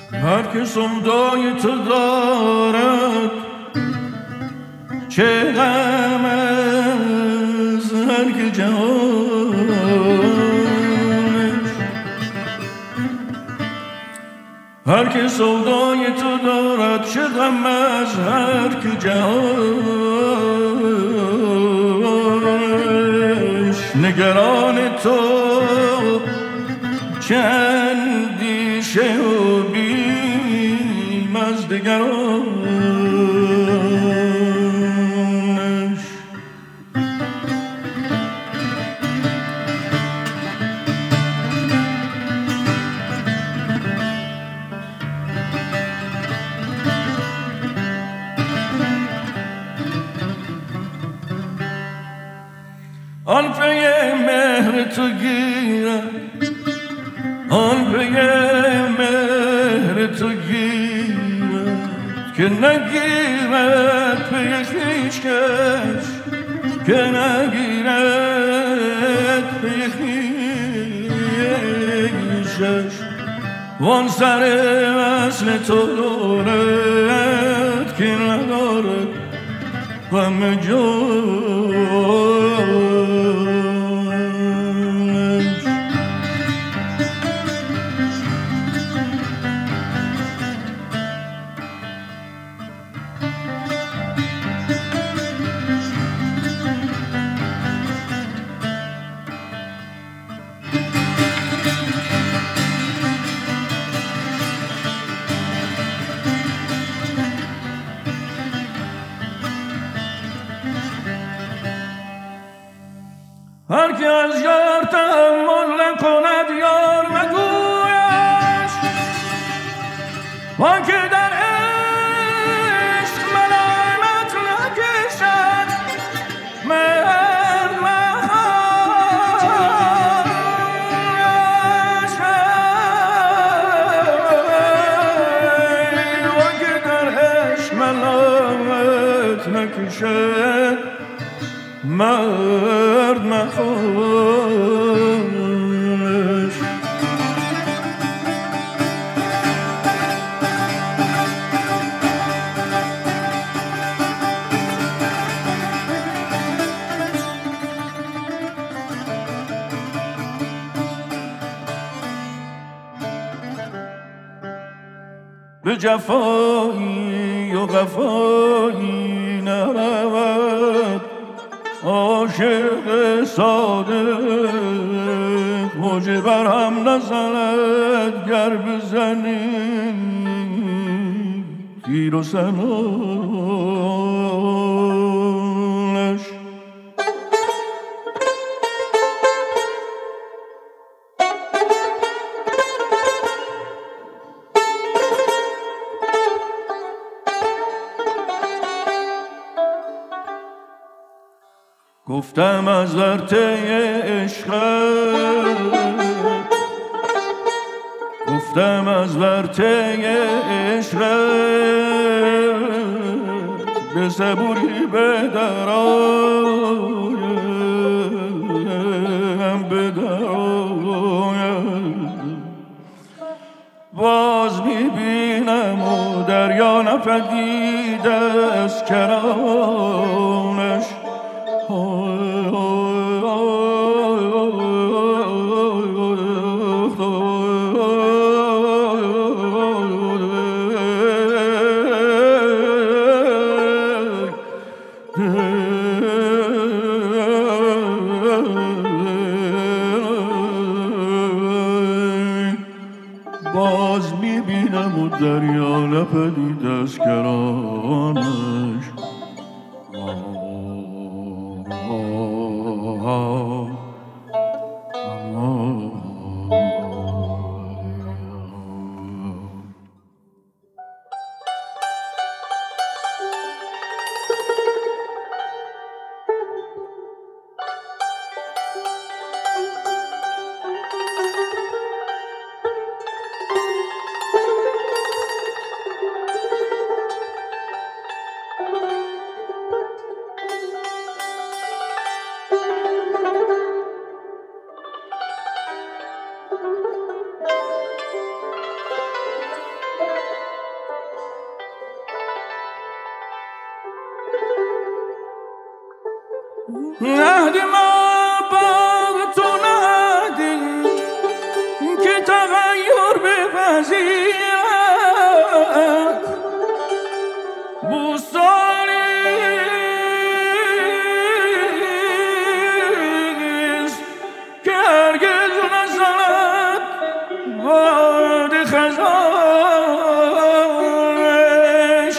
هر که سودای تو دارد چه غم از هر که جهانش. هر که سودای تو دارد چه غم از هر که جهانش. نگران تو چه اندیشه و بیم از دگرانش. آن پی مهر تو گیرد، آن پی مهر تو گیرد که نگیرد پی خویش کش، که نگیرد پی خویشش. وان سر وصل تو دارد که ندارد غم جانش. هر که از یار تحمل نکند یار مگویش، وان که در عشق ملامت نکشد مرد مخواهش. وان که در عشق ملامت نکشد مرد مخواهش. به جفایی و غفایی نرود عاشق صادق. موجه بر هم نزند گر بزنی تیر و سنانش. گفتم از ورطه عشقت، گفتم از ورطه عشقت به صبوری به درایم به درایم. باز میبینم و دریا نپدید از کرانش. باز میبینم و دریا نپدید از کرانش. عهد ما با تو نهدی که تغییر بپذیرد بوستانیست که هرگز نزند باد خزانش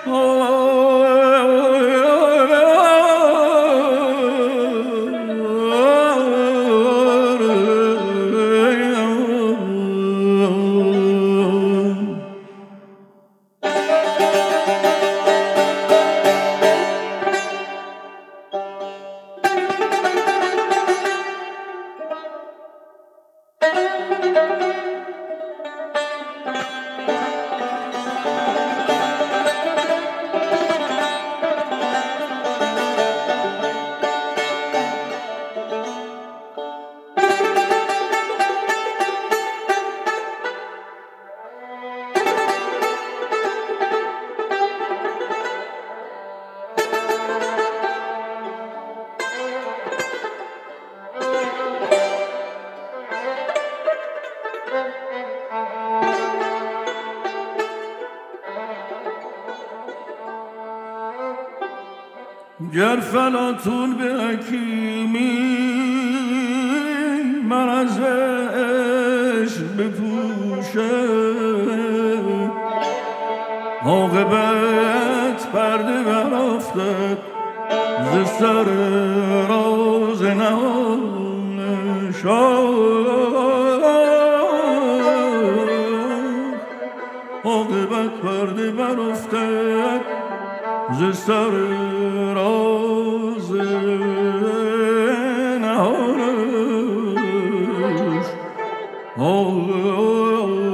گر فلاطون به حکیمی من از عشق بپوشه عاقبت پرده برافتد ز سر راز نهانش عاقبت پرده برافتد ز سر راز نهانش